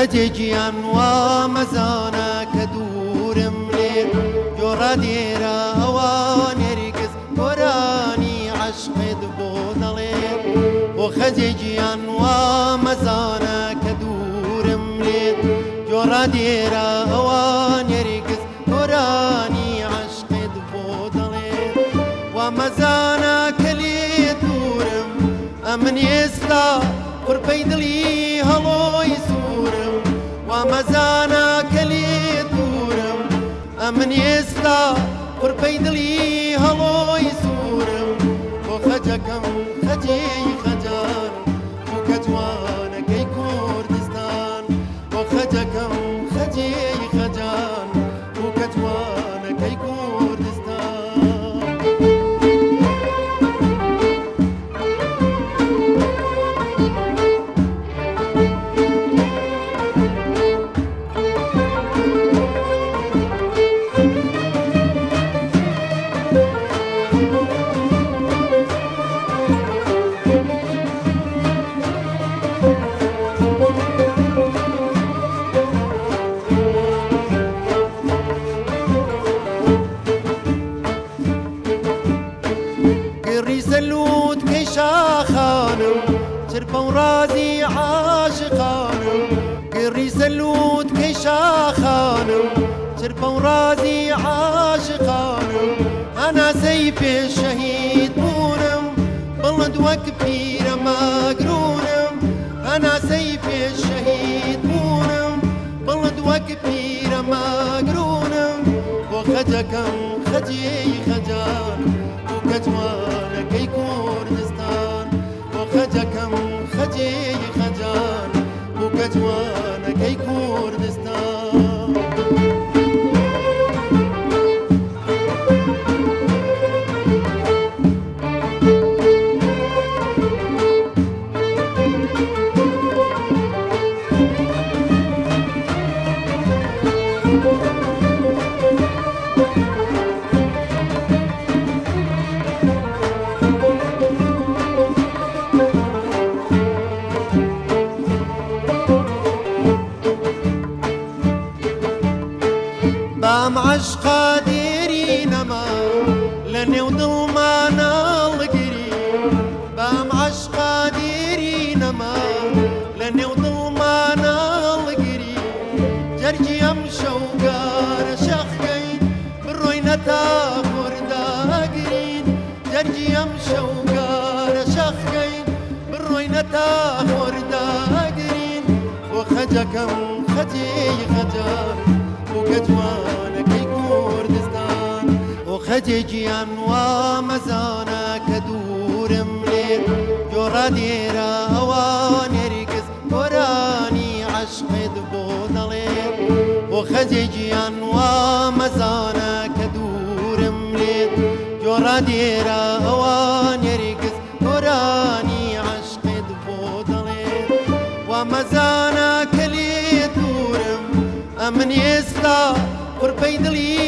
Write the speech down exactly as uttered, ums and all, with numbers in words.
خەجێگیان وا مەزانە کە دوورم لێ جۆڕە دێرە ئەوان هەرگیز گۆرانی عەشقت بۆ دەڵێ بۆ خەجێگیان وا مەزانە کە دوورم لێ جۆڕە دێرە ئەوان هەرگیز گۆرانی عەشقت بۆ دەڵێ وا مەزانە کە لێ دوورم ئەمن ئێستا قورپەی دڵی هەڵۆی سوورم وا مەزانە کە لێ دوورم ئەمن ئێستا قورپەی دڵی هەڵۆی سوورم بۆ خەجەکەم خەجێی خەجان بوو کە جوانەکەی کوردستان بۆ خەجەکەم خەجێی خەجان بوو کە جوانەکەی کوردستان سلوت كي شاخانم شربة ورازي عاشقانم قري سلوت كي شاخانم شربة ورازي عاشقانم أنا سيف الشهيد بونم بلد وكبير مقرونم أنا سيف الشهيد بونم بلد وكبير مقرونم وخجكم خجي خجان وكجوانكي كردستان وخجكم خجي خجان وكجوانكي كردستان بام عشقا ديري نما لني وضلما نالقري بام عشقا ديري نما لني وضلما نالقري جرجي امشو قار شخين بروينة تاخر داقرين جرجي امشو قار شخين بروينة تاخر داقرين وخجكم خجي خجان وكجوانكي كردستان وخجيجيان ومزانا كدورم ليل جورا ديرا اوان يركز وراني عشقد بودليل وخجيجيان ومزانا كدورم ليل جورا ديرا اوان يركز وراني عشقد بودليل ومزانا كلي دورم أمن يسلا قربي دلي